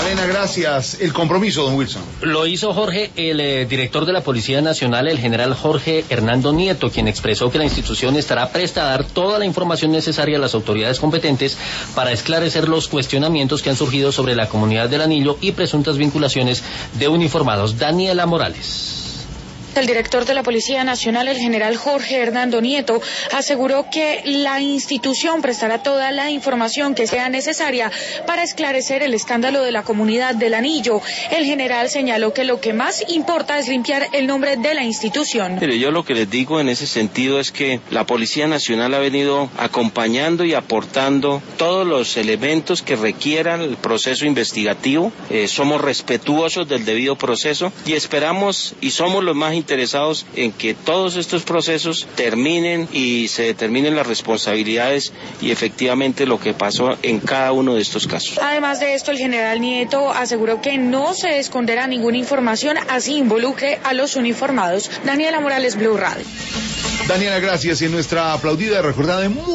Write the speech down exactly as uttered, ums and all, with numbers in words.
Magdalena, gracias. El compromiso, don Wilson. Lo hizo Jorge, el eh, director de la Policía Nacional, el general Jorge Hernando Nieto, quien expresó que la institución estará presta a dar toda la información necesaria a las autoridades competentes para esclarecer los cuestionamientos que han surgido sobre la comunidad del Anillo y presuntas vinculaciones de uniformados. Daniela Morales. El director de la Policía Nacional, el general Jorge Hernando Nieto, aseguró que la institución prestará toda la información que sea necesaria para esclarecer el escándalo de la comunidad del Anillo. El general señaló que lo que más importa es limpiar el nombre de la institución. Pero yo lo que les digo en ese sentido es que la Policía Nacional ha venido acompañando y aportando todos los elementos que requieran el proceso investigativo. Eh, somos respetuosos del debido proceso y esperamos y somos los más interesados en que todos estos procesos terminen y se determinen las responsabilidades y efectivamente lo que pasó en cada uno de estos casos. Además de esto, el general Nieto aseguró que no se esconderá ninguna información, así involucre a los uniformados. Daniela Morales, Blue Radio. Daniela, gracias. Y en nuestra aplaudida y recordada